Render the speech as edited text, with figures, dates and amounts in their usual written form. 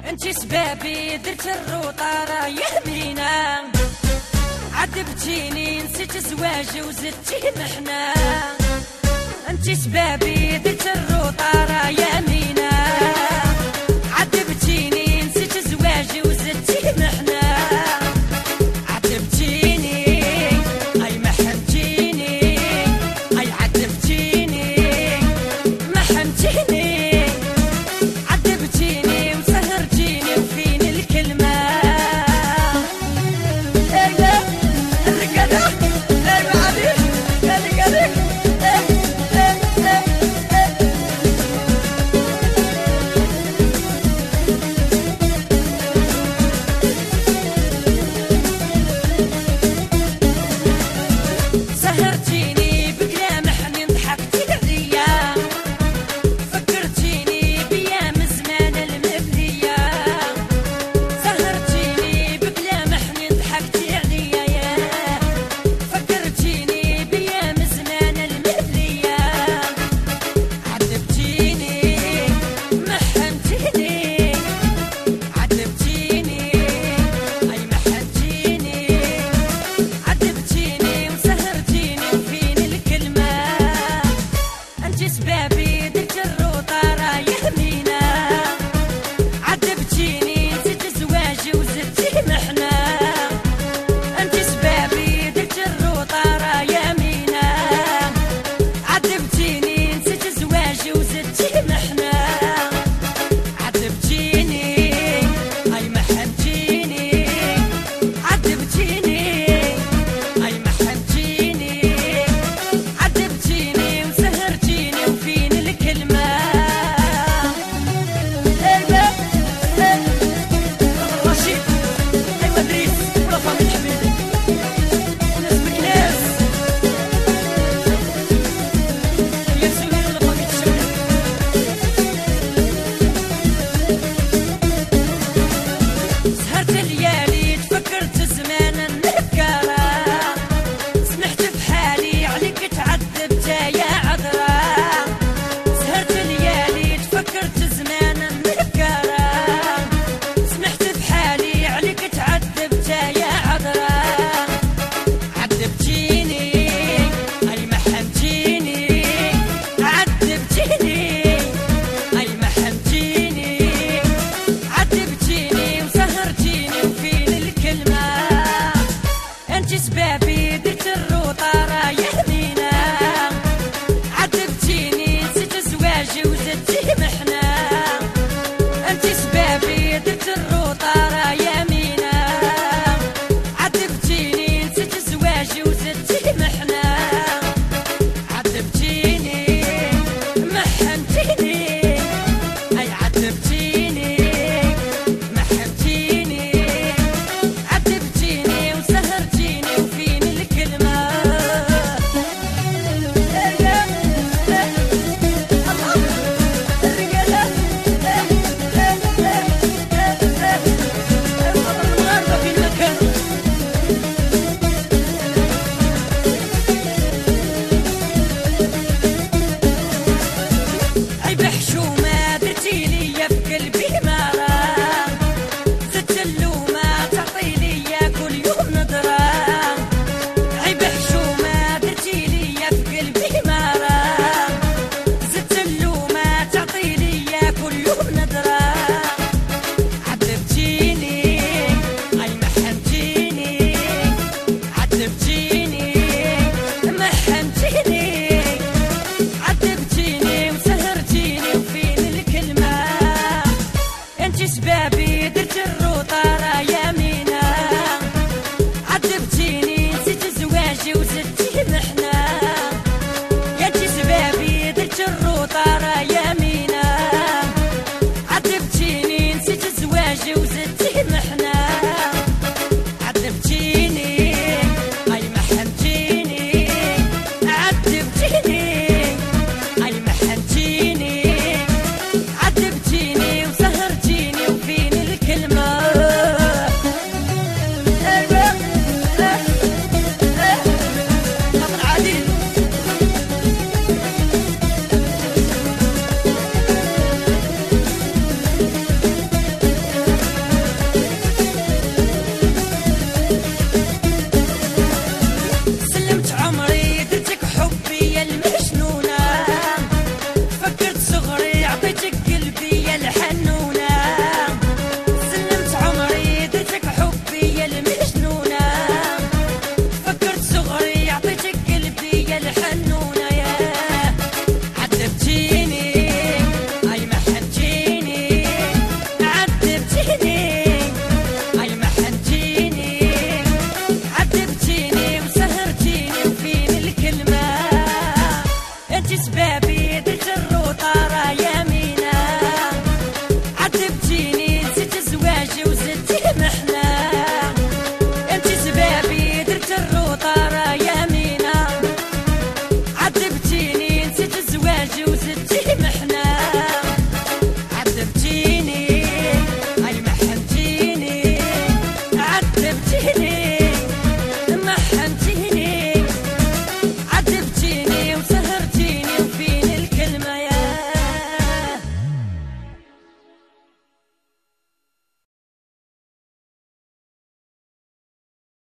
انتي سبابي درت الروطة رايح بينا، عذبتيني نسيت زواجي وزدتي محنا. انتي سبابي درت الروطة رايح بينا، عذبتيني نسيت زواجي وزدتي محنا. عذبتيني اي محنتيني، اي عذبتيني محنتيني. سبابي درت الروطة رايح بينا، عذبتيني نسيت زواجي وزدتي محنا. انتي سبابي درت الروطة رايح بينا، عذبتيني نسيت زواجي وزدتي محنا. عذبتيني محنتيني، اي عذبتيني محنتيني. عذبتيني وسهرتيني وفين الكلمة. عيب حشومة درتي ليا في قلبي مرة، زدت اللومة تعطي ليا كل يوم نظرة. عيب حشومة درتي ليا في قلبي مرة، زدت اللومة تعطي ليا كل يوم نظرة. عذبتيني اي محنتيني، عذبتيني محنتيني. عذبتيني وسهرتيني وفين الكلمة. انتي سبابي درت